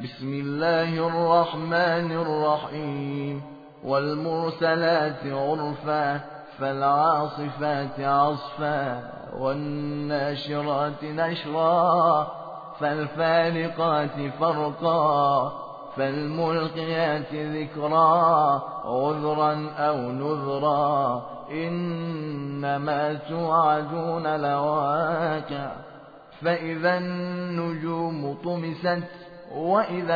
بسم الله الرحمن الرحيم والمرسلات عرفا فالعاصفات عصفا والناشرات نشرا فالفارقات فرقا فالملقيات ذكرا عذرا أو نذرا إنما توعدون لواقع فإذا النجوم طمست وإذا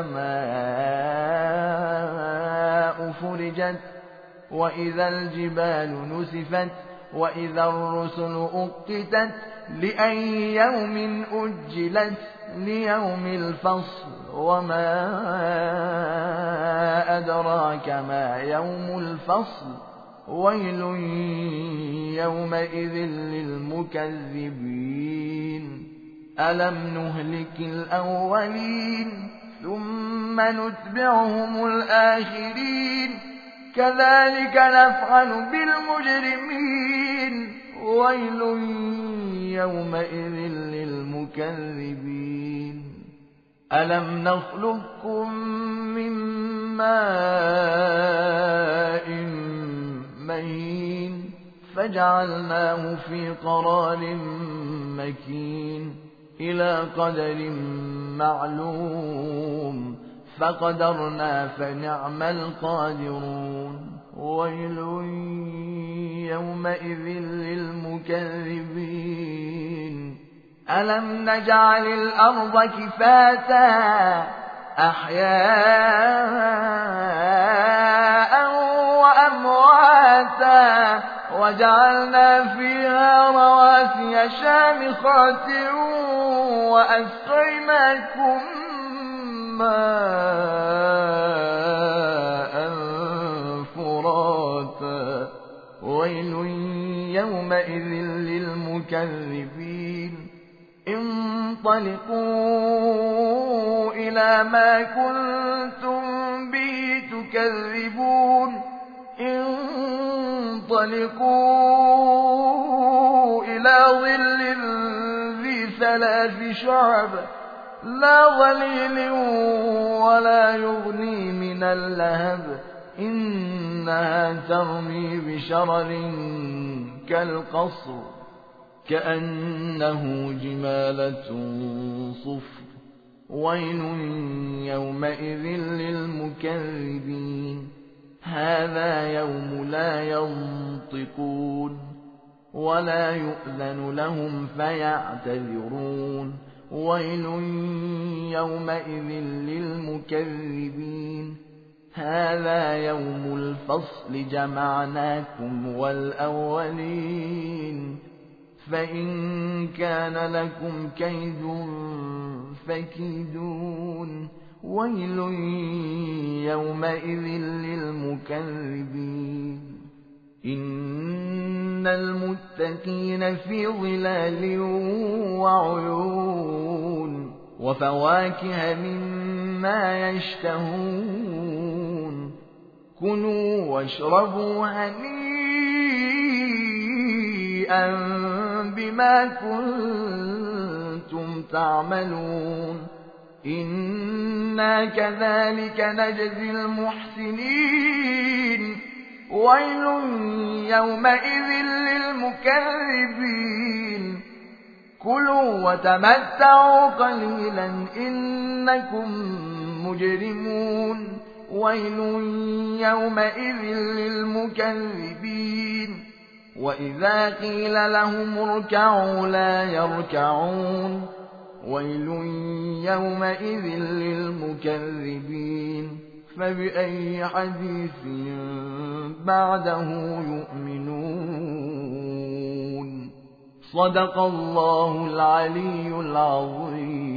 السماء فرجت وإذا الجبال نسفت وإذا الرسل أقتت لأي يوم أجلت ليوم الفصل وما أدراك ما يوم الفصل ويل يومئذ للمكذبين ألم نهلك الأولين ثم نتبعهم الآخرين كذلك نفعل بالمجرمين ويل يومئذ للمكذبين ألم نخلقكم من ماء مهين فجعلناه في قرار مكين إلى قدر معلوم فقدرنا فنعم القادرون ويل يومئذ للمكذبين ألم نجعل الأرض كفاتا أحياء وأمواتا وجعلنا فيها رواسي شامخات وأسقيناكم ماء فراتا ويل يومئذ للمكذبين انطلقوا إلى ما كنتم به تكذبون انطلقوا إلى ظل ذي ثلاث شعب لا ظليل ولا يغني من اللهب إنها ترمي بشرر كالقصر كأنه جمالة صفر ويل يومئذ للمكذبين هذا يوم لا ينطقون ولا يؤذن لهم فيعتذرون ويل يومئذ للمكذبين هذا يوم الفصل جمعناكم والأولين فإن كان لكم كيد فكيدون ويل يومئذ للمكذبين إن المتقين في ظلال وعيون وفواكه مما يشتهون كلوا واشربوا هنيئا بما كنتم تعملون إنا كذلك نجزي المحسنين ويل يومئذ للمكذبين كلوا وتمتعوا قليلا إنكم مجرمون ويل يومئذ للمكذبين وإذا قيل لهم اركعوا لا يركعون ويل يومئذ للمكذبين فبأي حديث بعده يؤمنون صدق الله العلي العظيم.